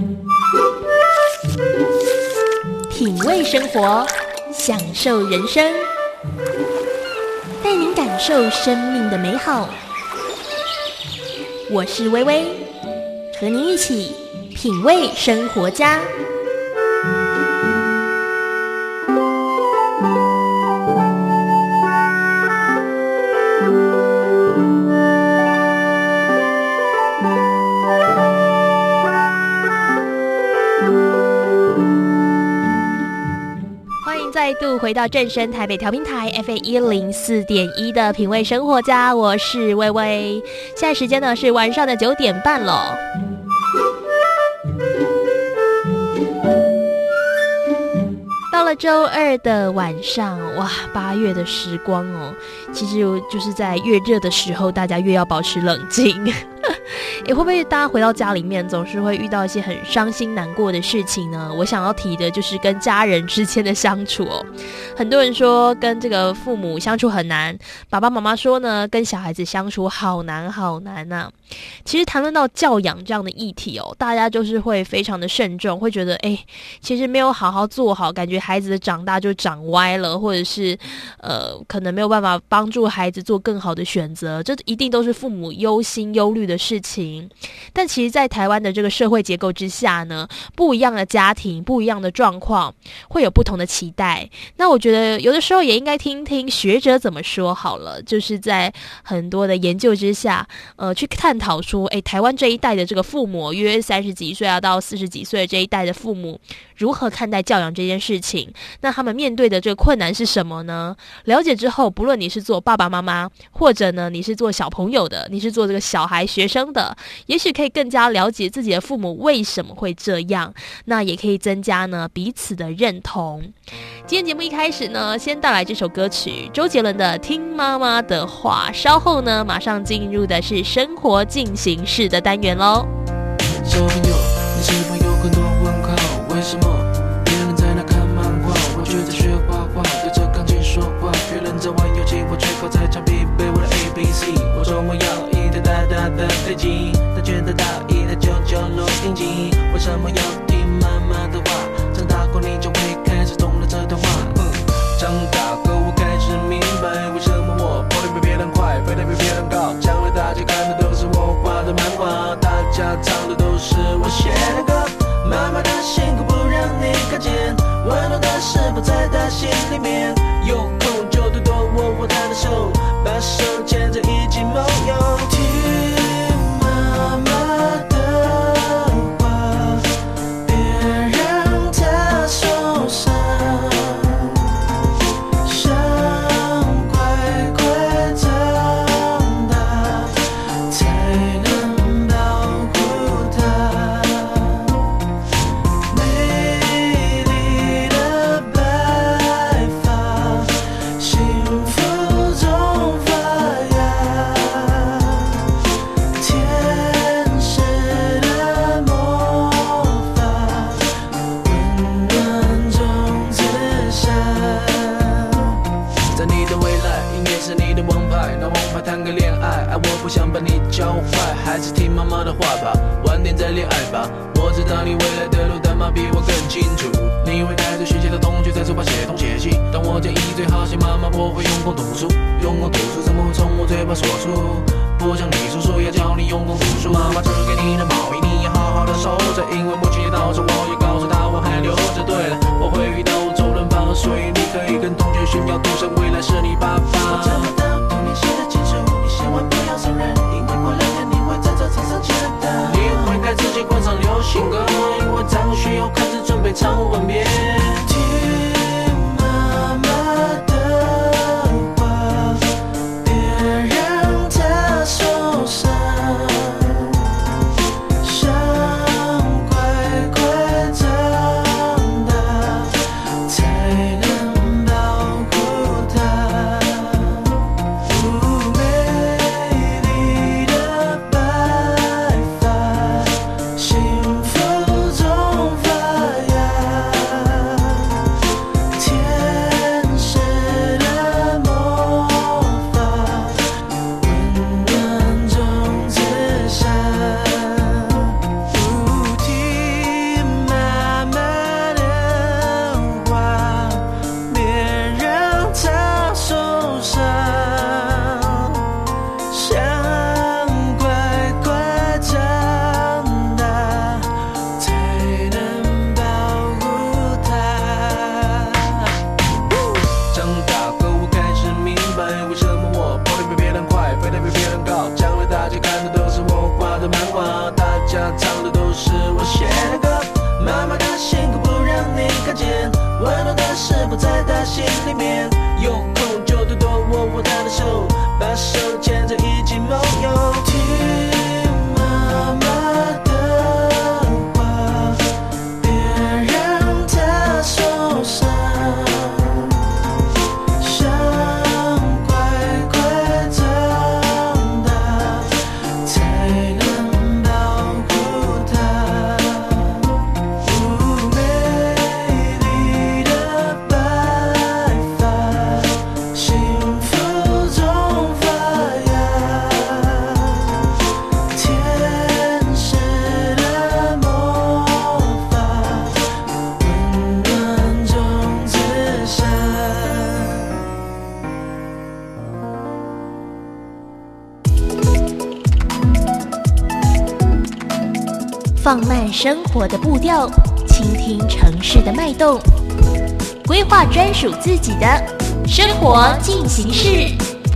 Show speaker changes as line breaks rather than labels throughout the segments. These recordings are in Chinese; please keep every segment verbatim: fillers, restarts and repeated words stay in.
品味生活，享受人生，带您感受生命的美好。我是薇薇，和您一起品味生活家。再度回到正声台北调频台 F M 一零四点一 的品味生活家，我是薇薇。现在时间呢是晚上的九点半了。到了周二的晚上，哇，八月的时光哦，其实就是在越热的时候，大家越要保持冷静。也会不会大家回到家里面总是会遇到一些很伤心难过的事情呢？我想要提的就是跟家人之间的相处哦。很多人说跟这个父母相处很难，爸爸妈妈说呢跟小孩子相处好难好难啊。其实谈论到教养这样的议题哦，大家就是会非常的慎重，会觉得哎，其实没有好好做好，感觉孩子的长大就长歪了，或者是呃可能没有办法帮助孩子做更好的选择，这一定都是父母忧心忧虑的事情。但其实在台湾的这个社会结构之下呢，不一样的家庭不一样的状况会有不同的期待。那我觉得有的时候也应该听听学者怎么说好了，就是在很多的研究之下呃，去探讨说诶，台湾这一代的这个父母约三十几岁啊到四十几岁这一代的父母如何看待教养这件事情，那他们面对的这个困难是什么呢？了解之后，不论你是做爸爸妈妈，或者呢你是做小朋友的，你是做这个小孩学生的，也许可以更加了解自己的父母为什么会这样，那也可以增加呢彼此的认同。今天节目一开始呢，先带来这首歌曲，周杰伦的《听妈妈的话》，稍后呢马上进入的是生活进行式的单元咯。
小朋友，你是否有很多问号？为什么别人在那看漫画，我却在学画画，对着钢琴说话？别人在玩游戏，我却靠在墙壁背我的 A B C。我说我要一台大大的飞机，他却得到一台旧旧录音机。为什么要听妈妈的话？长大后你就会开始懂了这段话。嗯，长大后我开始明白，为什么我跑得比别人快，飞得比别人高。将来大家看的都是我画的漫画，大家唱的都是我写的歌。妈妈的辛苦不让你看见，温暖的是否在她心里面？有空就多多握握她的手，把手牵着一起梦游。听妈妈的话，别让她受伤，想乖乖长大，才能保护她。美丽的白发，幸福中发芽，天使的魔法，温暖中自下。在你的未来，音乐是你的王牌，拿王牌谈个恋爱，爱我不想把你教坏，还是听妈妈的话吧，晚点再恋爱吧。我知道你未来的路，但妈比我更清楚。你会带着学习的同学在书包写东写西，当我建议最好写妈妈，我会用功读书，用功读书怎么会从我嘴巴说出？不像你叔叔要教你用功读书，妈妈织给你的毛衣你要好好的收着，因为母亲节到时我也告诉她我还留着。对了，我会遇到周润发，所以你可以跟同学炫耀，赌神未来是你爸爸。我找不到童年写的情书，你千万不要送人，因为过两天你会在这场上见到。你会该自己换上流行歌，因为张学友开始准备唱吻别。听妈妈的话，别让她受伤，想乖乖长大，才能保护她。美丽的白发，幸福中发芽。
放慢生活的步调，倾听城市的脉动，规划专属自己的生活进行式。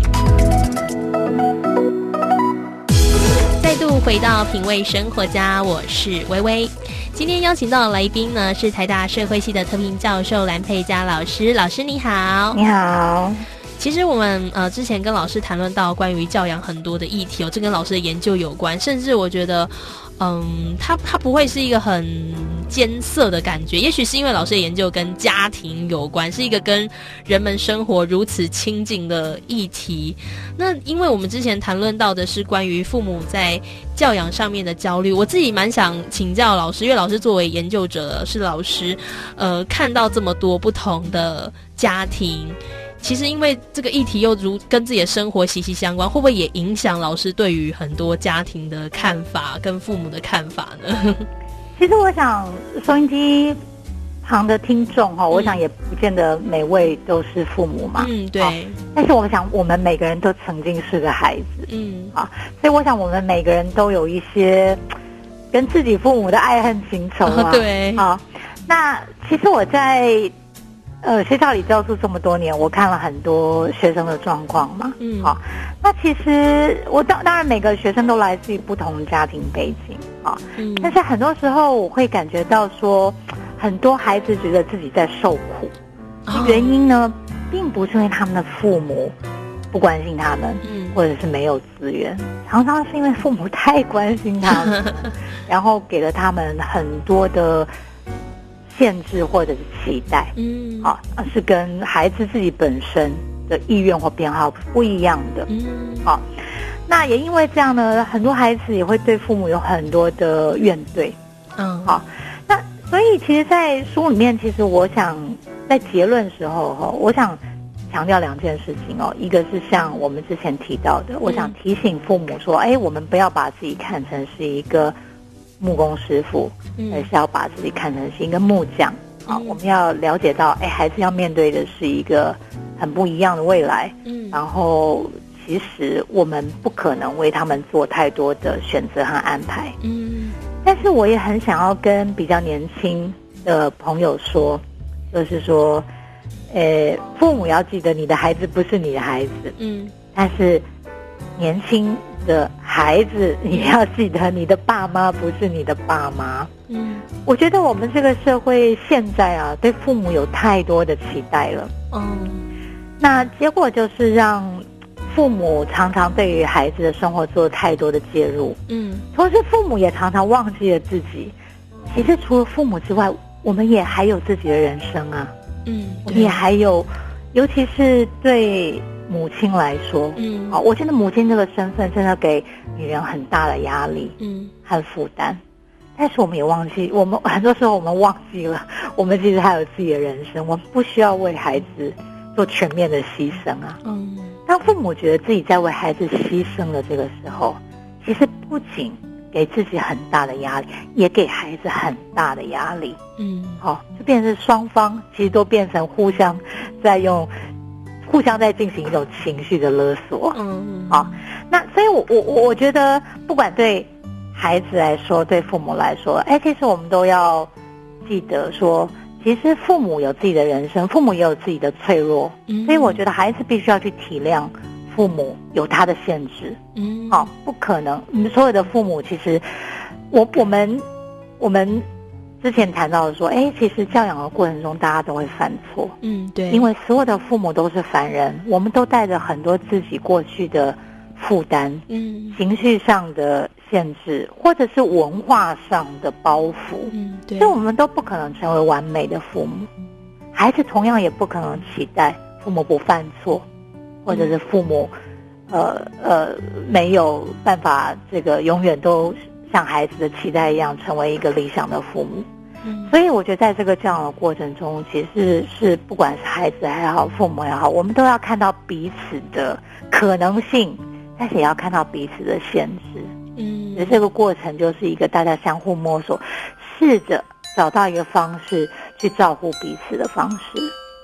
再度回到品味生活家，我是薇薇。今天邀请到的来宾呢，是台大社会系的特聘教授蓝佩嘉老师。老师你好。
你好。
其实我们呃之前跟老师谈论到关于教养很多的议题哦，这跟老师的研究有关，甚至我觉得嗯，它它不会是一个很艰涩的感觉，也许是因为老师的研究跟家庭有关，是一个跟人们生活如此亲近的议题。那因为我们之前谈论到的是关于父母在教养上面的焦虑，我自己蛮想请教老师，因为老师作为研究者是老师，呃，看到这么多不同的家庭，其实因为这个议题又如跟自己的生活息息相关，会不会也影响老师对于很多家庭的看法跟父母的看法呢？
其实我想收音机旁的听众、嗯、我想也不见得每位都是父母嘛，
嗯，对。
但是我想我们每个人都曾经是个孩子，
嗯，
啊，所以我想我们每个人都有一些跟自己父母的爱恨情仇啊，
哦、对，
啊，那其实我在呃，学校里教书这么多年，我看了很多学生的状况嘛，嗯，好，那其实我当当然每个学生都来自于不同的家庭背景啊，嗯，但是很多时候我会感觉到说，很多孩子觉得自己在受苦，哦、原因呢，并不是因为他们的父母不关心他们，嗯，或者是没有资源，常常是因为父母太关心他们，然后给了他们很多的限制或者是期待，嗯，啊，是跟孩子自己本身的意愿或偏好不一样的，嗯，好，那也因为这样呢，很多孩子也会对父母有很多的怨怼，嗯，好，那所以其实，在书里面，其实我想在结论的时候哈，我想强调两件事情哦，一个是像我们之前提到的，我想提醒父母说，哎，我们不要把自己看成是一个木工师傅，而是要把自己看成是一个木匠，啊、嗯，我们要了解到，哎，孩子要面对的是一个很不一样的未来，嗯，然后其实我们不可能为他们做太多的选择和安排，嗯，但是我也很想要跟比较年轻的朋友说，就是说，呃，父母要记得，你的孩子不是你的孩子，嗯，但是年轻的孩子，你要记得，你的爸妈不是你的爸妈。嗯，我觉得我们这个社会现在啊，对父母有太多的期待了。嗯，那结果就是让父母常常对于孩子的生活做太多的介入。嗯，同时父母也常常忘记了自己。其实除了父母之外，我们也还有自己的人生啊。嗯，我们也还有，尤其是对母亲来说，嗯，好，我觉得母亲这个身份真的给女人很大的压力，嗯，和负担。但是我们也忘记，我们很多时候我们忘记了，我们其实还有自己的人生，我们不需要为孩子做全面的牺牲啊。嗯，当父母觉得自己在为孩子牺牲的这个时候，其实不仅给自己很大的压力，也给孩子很大的压力。嗯，好，就变成双方其实都变成互相在用。互相在进行一种情绪的勒索，嗯，好，那所以我我我觉得，不管对孩子来说，对父母来说，哎，其实我们都要记得说，其实父母有自己的人生，父母也有自己的脆弱，嗯，所以我觉得孩子必须要去体谅父母有他的限制，嗯，好，不可能，所有的父母其实，我我们我们。之前谈到的说，哎，其实教养的过程中，大家都会犯错，嗯，对，因为所有的父母都是凡人，我们都带着很多自己过去的负担，嗯，情绪上的限制，或者是文化上的包袱，嗯，对，所以我们都不可能成为完美的父母，孩子同样也不可能期待父母不犯错，或者是父母，呃呃，没有办法这个永远都像孩子的期待一样成为一个理想的父母，嗯，所以我觉得在这个教养的过程中，其实是不管是孩子也好，父母也好，我们都要看到彼此的可能性，但是也要看到彼此的限制，嗯，所以这个过程就是一个大家相互摸索，试着找到一个方式去照顾彼此的方式。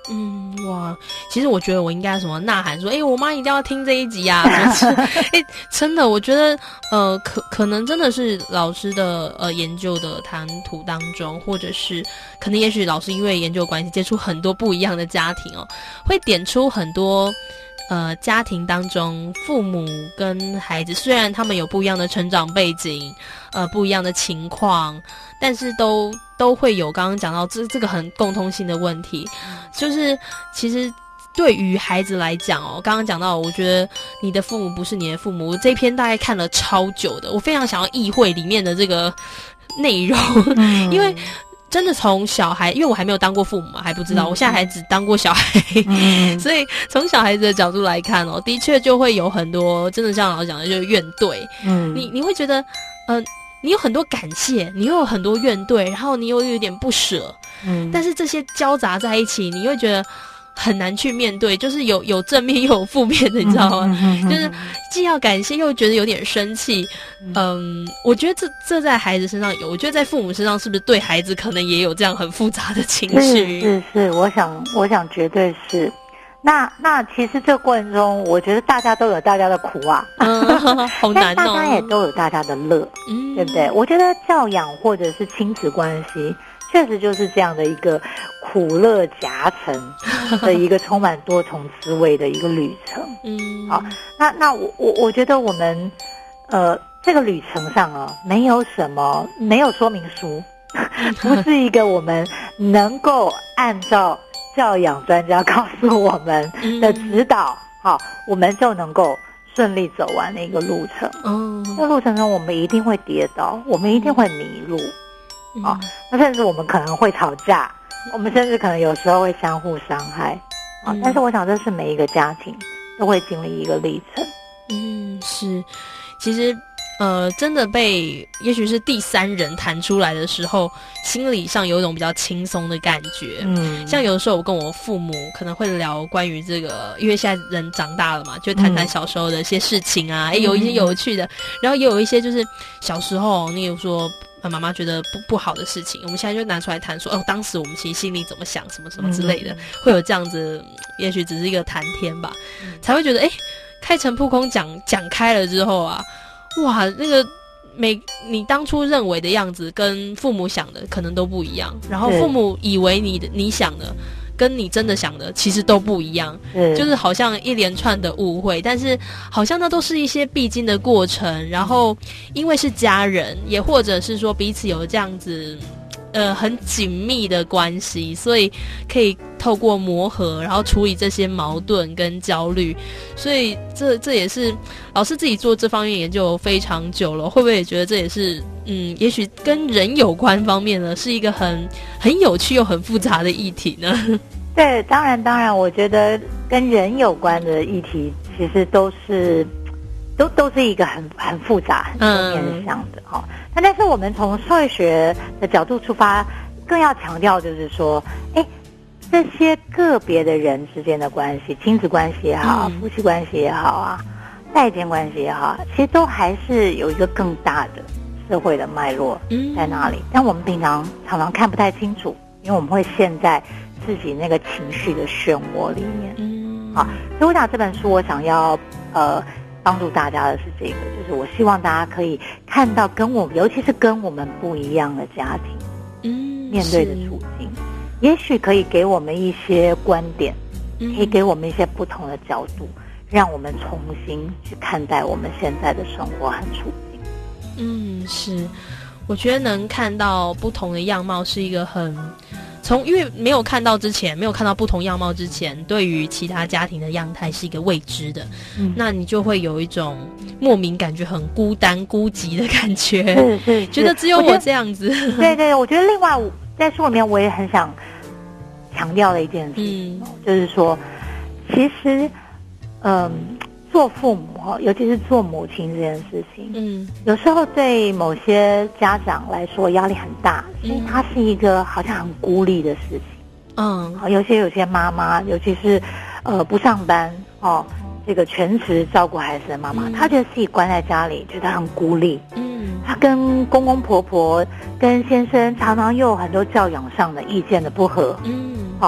嗯，哇，其实我觉得我应该什么呐喊说，哎、欸，我妈一定要听这一集啊！哎、欸，真的，我觉得，呃，可可能真的是老师的呃研究的谈吐当中，或者是可能也许老师因为研究关系接触很多不一样的家庭哦，会点出很多呃家庭当中父母跟孩子虽然他们有不一样的成长背景，呃，不一样的情况。但是都都会有刚刚讲到这这个很共通性的问题，就是其实对于孩子来讲哦，刚刚讲到，我觉得你的父母不是你的父母，我这篇大概看了超久的，我非常想要意会里面的这个内容，嗯、因为真的从小孩，因为我还没有当过父母嘛，还不知道，嗯、我现在还只当过小孩，嗯、所以从小孩子的角度来看哦，的确就会有很多真的像老师讲的，就是怨怼，嗯，你你会觉得，嗯、呃。你有很多感谢，你又有很多怨怼，然后你又有点不舍，嗯，但是这些交杂在一起，你会觉得很难去面对，就是有有正面又有负面的，你知道吗？嗯嗯嗯嗯、就是既要感谢，又觉得有点生气。嗯，我觉得这这在孩子身上有，我觉得在父母身上是不是对孩子可能也有这样很复杂的情绪？
是是是，我想我想绝对是。那那其实这个过程中，我觉得大家都有大家的苦啊，
嗯、好难哦。
但大家也都有大家的乐，嗯，对不对？我觉得教养或者是亲子关系，确实就是这样的一个苦乐夹层的一个充满多重滋味的一个旅程。嗯，好，那那我我我觉得我们呃这个旅程上啊，没有什么没有说明书，不是一个我们能够按照教养专家告诉我们的指导，好、嗯，我们就能够顺利走完的一个路程。嗯，那路程中我们一定会跌倒，我们一定会迷路，好、嗯，那甚至我们可能会吵架，我们甚至可能有时候会相互伤害，啊、嗯，但是我想这是每一个家庭都会经历一个历程。
嗯，是，其实。呃，真的被也许是第三人谈出来的时候，心理上有一种比较轻松的感觉。嗯，像有的时候我跟我父母可能会聊关于这个，因为现在人长大了嘛，就谈谈小时候的一些事情啊，嗯、有一些有趣的，然后也有一些就是小时候，例如说妈妈觉得不不好的事情，我们现在就拿出来谈说，哦，当时我们其实心里怎么想，什么什么之类的，嗯、会有这样子，也许只是一个谈天吧，嗯、才会觉得，哎，开诚布空讲讲开了之后啊。哇，那个每你当初认为的样子跟父母想的可能都不一样，然后父母以为你的你想的跟你真的想的其实都不一样，就是好像一连串的误会，但是好像那都是一些必经的过程，然后因为是家人，也或者是说彼此有这样子呃很紧密的关系，所以可以透过磨合然后处理这些矛盾跟焦虑，所以这这也是老师自己做这方面研究非常久了，会不会也觉得这也是嗯也许跟人有关方面呢是一个很很有趣又很复杂的议题呢？
对，当然当然我觉得跟人有关的议题其实都是都都是一个很很复杂很多面向的哈、嗯。那但是我们从社会学的角度出发，更要强调就是说，哎，这些个别的人之间的关系，亲子关系也好，嗯、夫妻关系也好啊，代间关系也好，其实都还是有一个更大的社会的脉络在那里。嗯、但我们平常常常看不太清楚，因为我们会陷在自己那个情绪的漩涡里面。嗯，好，所以我想这本书我想要呃。帮助大家的是这个，就是我希望大家可以看到跟我们，尤其是跟我们不一样的家庭，嗯，面对的处境，也许可以给我们一些观点，嗯、可以给我们一些不同的角度，让我们重新去看待我们现在的生活和处境。
嗯，是，我觉得能看到不同的样貌是一个很。从因为没有看到之前，没有看到不同样貌之前，对于其他家庭的样态是一个未知的，嗯、那你就会有一种莫名感觉很孤单、孤寂的感觉，
是是是，
觉得只有我这样子。
对对，我觉得另外在书里面我也很想强调的一件事情，嗯、就是说，其实，嗯。做父母哈，尤其是做母亲这件事情，嗯，有时候对某些家长来说压力很大，因为它是一个好像很孤立的事情，嗯，好，有些有些妈妈，尤其是呃不上班哦，这个全职照顾孩子的妈妈，嗯、她觉得自己关在家里，觉得很孤立，嗯，她跟公公婆婆、跟先生常常又有很多教养上的意见的不合，嗯，好，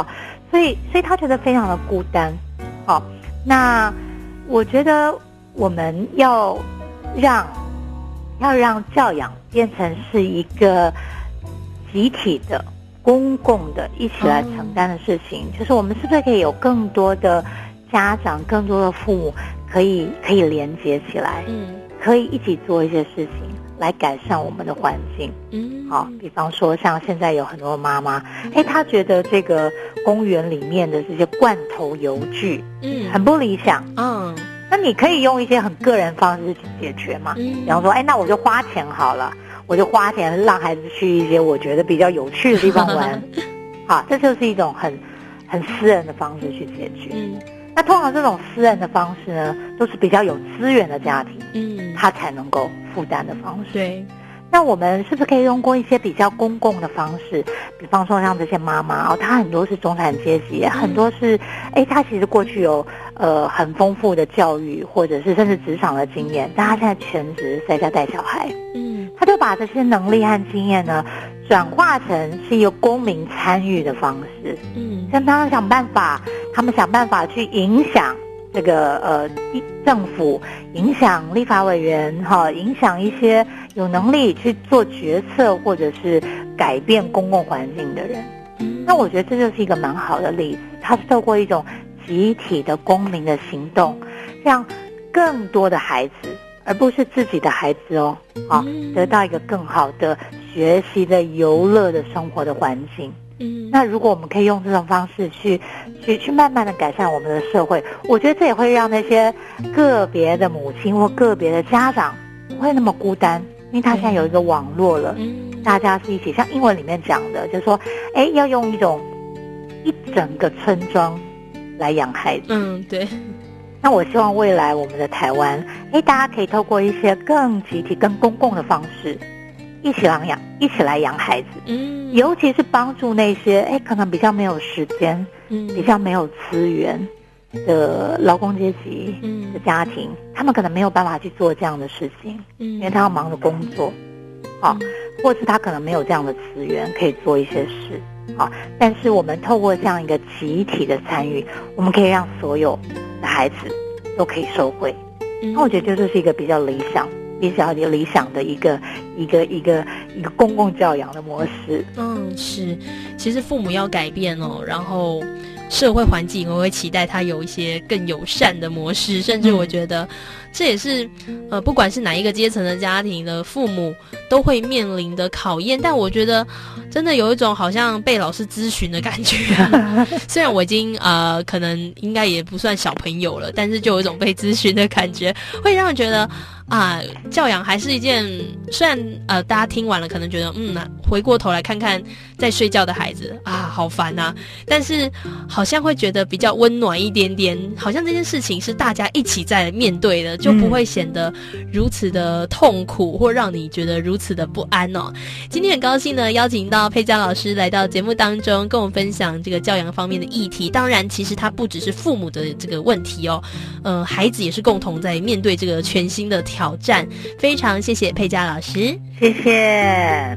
所以所以他觉得非常的孤单。好，那我觉得我们要让要让教养变成是一个集体的、公共的、一起来承担的事情，哦、就是我们是不是可以有更多的家长、更多的父母可以可以连接起来，嗯，可以一起做一些事情来改善我们的环境。嗯，好，比方说像现在有很多妈妈，哎，她觉得这个公园里面的这些罐头游具，嗯，很不理想，嗯。那你可以用一些很个人方式去解决嘛？嗯，比方说，哎，那我就花钱好了，我就花钱让孩子去一些我觉得比较有趣的地方玩，好，这就是一种很很私人的方式去解决。嗯，那通常这种私人的方式呢，都是比较有资源的家庭，嗯，他才能够负担的方式。
对。
那我们是不是可以用过一些比较公共的方式，比方说像这些妈妈哦，她很多是中产阶级，嗯、很多是，哎，她其实过去有呃很丰富的教育，或者是甚至职场的经验，但她现在全职在家带小孩，嗯，她就把这些能力和经验呢，转化成是一个公民参与的方式，嗯，让他们想办法，他们想办法去影响这个呃政府，影响立法委员哈，影响一些有能力去做决策或者是改变公共环境的人。那我觉得这就是一个蛮好的例子，它是透过一种集体的公民的行动，让更多的孩子，而不是自己的孩子哦，好，得到一个更好的学习的游乐的生活的环境。嗯，那如果我们可以用这种方式去去去慢慢的改善我们的社会，我觉得这也会让那些个别的母亲或个别的家长不会那么孤单，因为他现在有一个网络了，嗯，大家是一起，像英文里面讲的，就是说，哎，要用一种一整个村庄来养孩子。嗯，对。那我希望未来我们的台湾，哎，大家可以透过一些更集体、更公共的方式，一起来养，一起来养孩子。嗯，尤其是帮助那些哎可能比较没有时间、嗯，比较没有资源的劳工阶级的家庭，嗯，他们可能没有办法去做这样的事情，嗯，因为他要忙着工作，好，嗯，或是他可能没有这样的资源可以做一些事，好，但是我们透过这样一个集体的参与，我们可以让所有的孩子都可以受惠。嗯，那我觉得这是一个比较理想。比较理想的一个一个一个一个公共教养的模式。嗯，
是，其实父母要改变哦，然后社会环境我会期待他有一些更友善的模式，甚至我觉得这也是呃不管是哪一个阶层的家庭的父母都会面临的考验。但我觉得真的有一种好像被老师咨询的感觉虽然我已经呃可能应该也不算小朋友了，但是就有一种被咨询的感觉，会让人觉得啊，教养还是一件，虽然呃大家听完了可能觉得嗯、啊、回过头来看看在睡觉的孩子啊好烦啊，但是好像会觉得比较温暖一点点，好像这件事情是大家一起在面对的，就不会显得如此的痛苦或让你觉得如此的不安哦。今天很高兴呢邀请到佩佳老师来到节目当中跟我们分享这个教养方面的议题，当然其实它不只是父母的这个问题哦，呃孩子也是共同在面对这个全新的挑战。非常谢谢佩佳老师，
谢谢。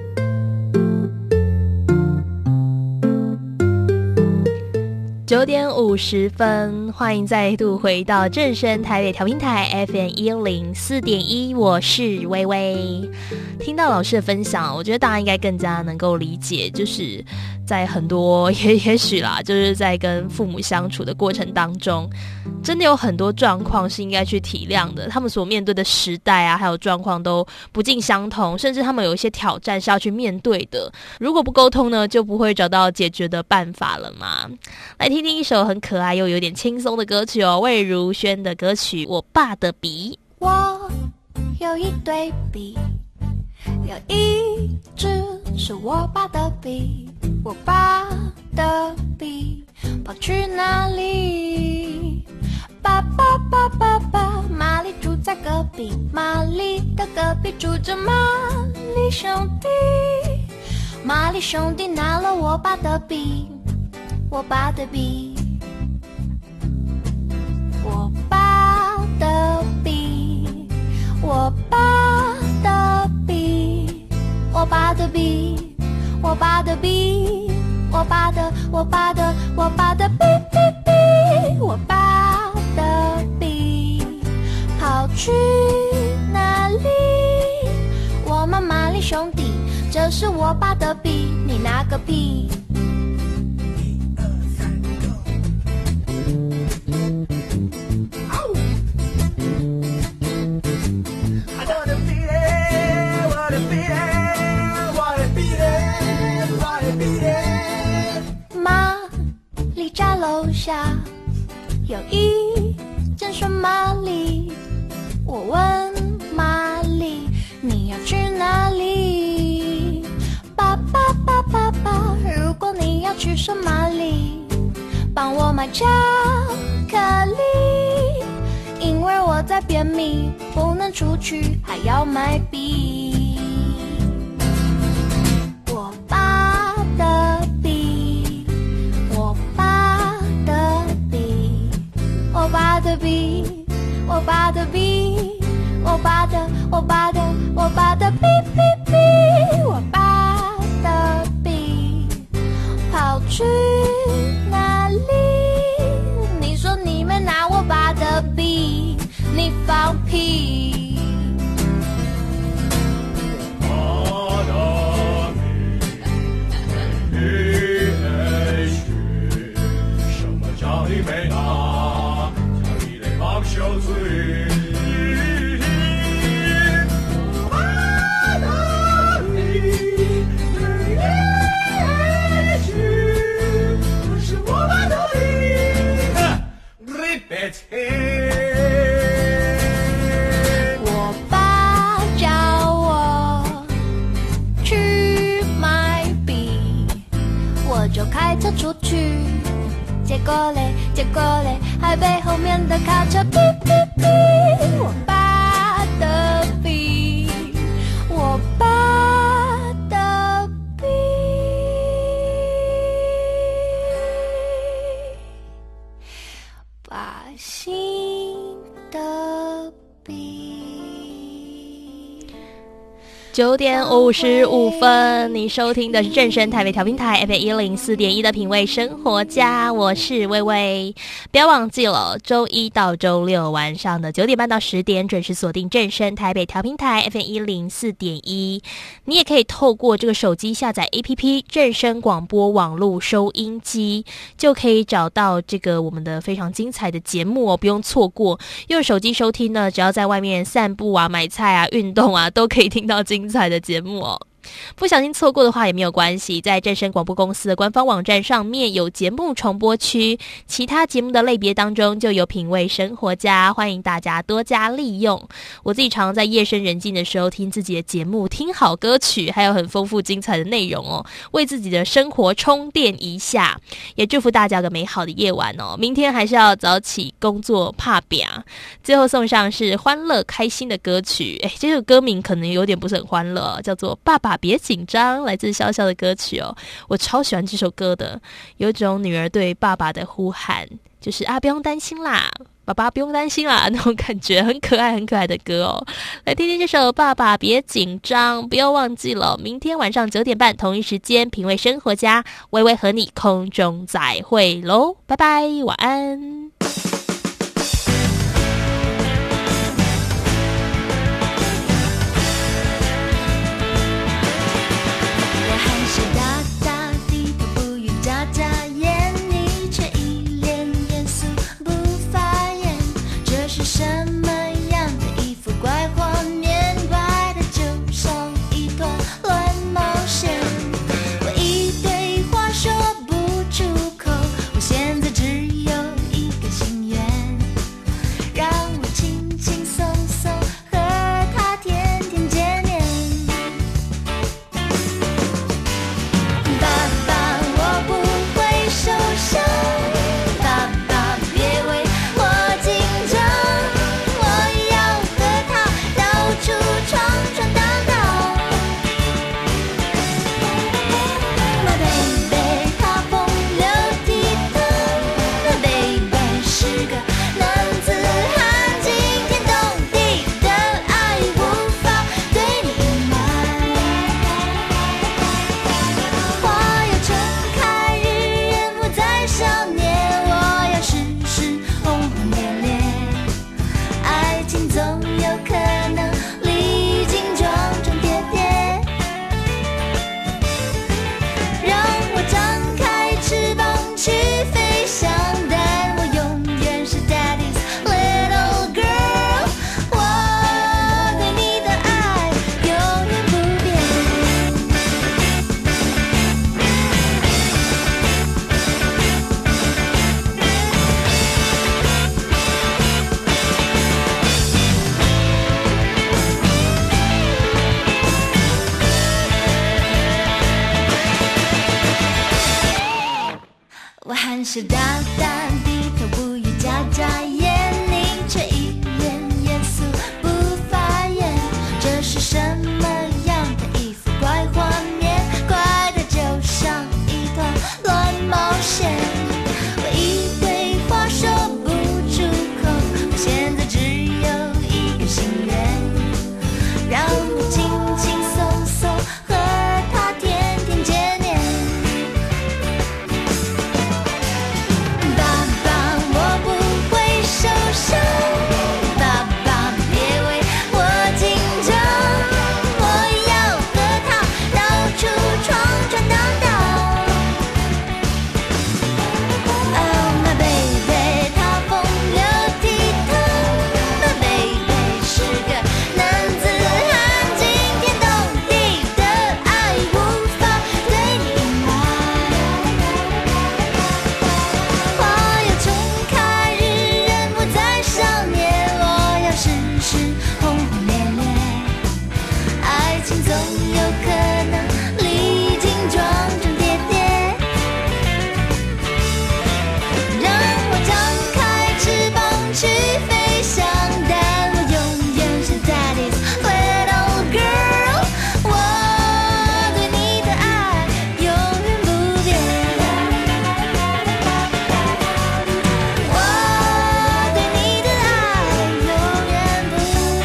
九点五十分，欢迎再度回到正声台北调频台 F M 一零四点一，我是微微。听到老师的分享，我觉得大家应该更加能够理解，就是在很多也也许啦，就是在跟父母相处的过程当中，真的有很多状况是应该去体谅的，他们所面对的时代啊还有状况都不尽相同，甚至他们有一些挑战是要去面对的，如果不沟通呢就不会找到解决的办法了嘛。来听听一首很可爱又有点轻松的歌曲哦，魏如萱的歌曲《我爸的笔》。
我有一堆笔，有一支是我爸的笔，我爸的笔跑去哪里？爸爸爸爸爸，玛丽住在隔壁，玛丽的隔壁住着玛丽兄弟，玛丽兄弟拿了我爸的笔，我爸的笔，我爸的笔，我爸的笔，我爸的笔，我爸的笔，我我爸的我爸的我爸的比比比，我爸的比跑去哪里？我们玛丽兄弟，这是我爸的笔，你拿个屁！玛丽家楼下有一间双玛丽，我问玛丽你要去哪里？爸爸爸爸爸，如果你要去双玛丽，帮我买巧克力，因为我在便秘，不能出去，还要买笔。我爸的笔，我爸的笔，我爸的笔，我爸的笔，我爸的我爸的我爸的笔笔笔，我爸的笔跑去哪里？你说你没拿我爸的笔，你放屁！
我的笔，你没学，什么叫你没拿？叫你来放小嘴。
我爸叫我去买笔，我就开车出去，结果嘞，结果嘞，还被后面的卡车哔哔哔。我爸的笔，我爸的笔。把心的笔。
九点五十五分，你收听的是正声台北调频台 F M 一零四点一的品味生活家，我是薇薇。不要忘记了，周一到周六晚上的九点半到十点准时锁定正声台北调频台 F M 一零四点一。你也可以透过这个手机下载 A P P 正声广播网络收音机，就可以找到这个我们的非常精彩的节目哦，不用错过。用手机收听呢，只要在外面散步啊、买菜啊、运动啊，都可以听到精彩的节目哦。不小心错过的话也没有关系，在正声广播公司的官方网站上面有节目重播区，其他节目的类别当中就有品味生活家，欢迎大家多加利用。我自己常在夜深人静的时候听自己的节目，听好歌曲，还有很丰富精彩的内容哦，为自己的生活充电一下。也祝福大家有个美好的夜晚哦，明天还是要早起工作怕扁。最后送上是欢乐开心的歌曲，诶，这个歌名可能有点不是很欢乐，叫做爸爸别紧张，来自潇潇的歌曲哦，我超喜欢这首歌的，有一种女儿对爸爸的呼喊，就是啊不用担心啦，爸爸不用担心啦，那种感觉，很可爱很可爱的歌哦。来听听这首爸爸别紧张，不要忘记了明天晚上九点半同一时间品味生活家，微微和你空中再会咯，拜拜，晚安。
我现在只有一个我含羞答答低头不语眨眨眼，你却一脸严肃不发言。这是什么样的一幅怪画面？怪的就像一团乱冒险。我以为话说不出口，我现在只有一个心愿，让我轻轻松松和他天天见面。爸爸，我不会受伤，爸爸别为我紧张，我要和他到处闯闯荡荡。Oh my baby， 他风流倜傥 ，My baby 是个男子汉，惊天动地的爱无法对你隐瞒。花要重开，日人不再少年，我要时时轰轰烈烈，爱情总有可能历经撞撞跌跌。让我张开翅膀去飞翔，但我永远是 Daddy's little girl。我对你的爱永远不变，我对你的爱永远不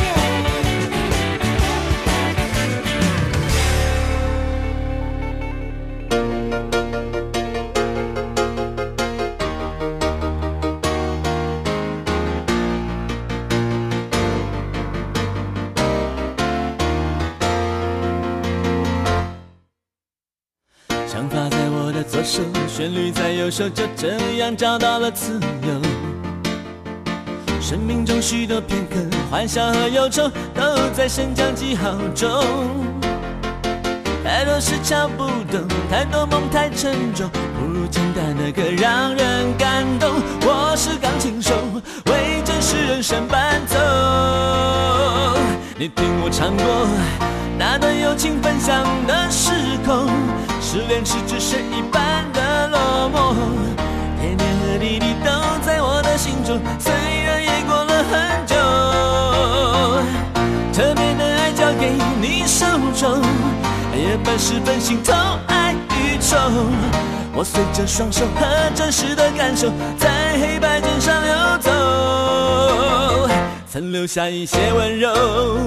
想法在我的左手，旋律在右手，就这样找到了自由。生命中许多片刻，欢笑和忧愁都在升降记号中。太多事敲不动，太多梦太沉重，不如简单的歌让人感动。我是钢琴手，为真实人生伴奏。你听我唱过那段友情分享的时空，失恋时只剩一半的落寞，甜甜和滴滴都在我的心中，虽然也过了很久。特别的爱交给你手中，夜半时分心头爱与愁，我随着双手和真实的感受，在黑白键上游走，曾留下一些温柔。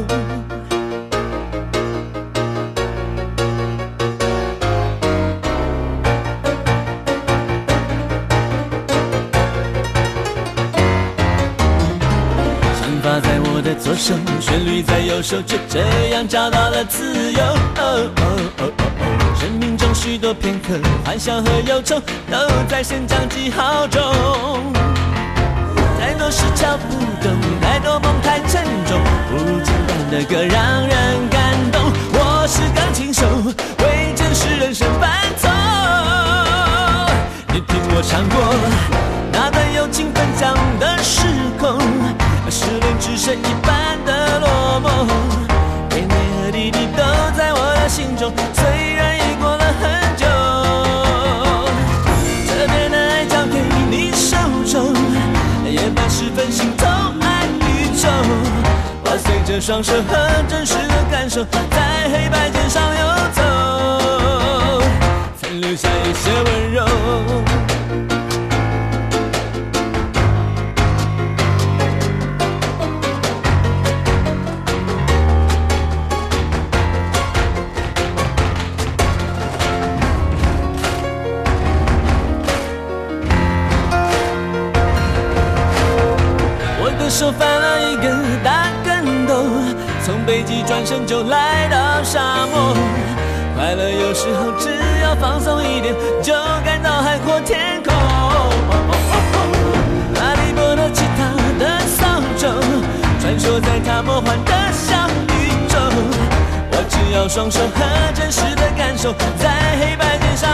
在我的左手，旋律在右手，就这样找到了自由。哦哦哦哦哦，生命中许多片刻，欢笑和忧愁都在升降记号中。太多事敲不动，太多梦太沉重，不如简单的歌让人感动。我是钢琴手，为真实人生伴奏。你听我唱过那段友情分享的时空，失恋只剩一半的落寞，甜甜和滴滴都在我的心中，虽然已过了很久。这边的爱交给你手中，夜半时分心头爱与愁，我随着双手和真实的感受，在黑白键上游走，曾留下一些温柔。手翻了一个大跟斗，从北极转身就来到沙漠。快乐有时候只要放松一点，就感到海阔天空。哈利波特吉他的扫帚，传说在他魔幻的小宇宙。我只要双手和真实的感受，在黑白键上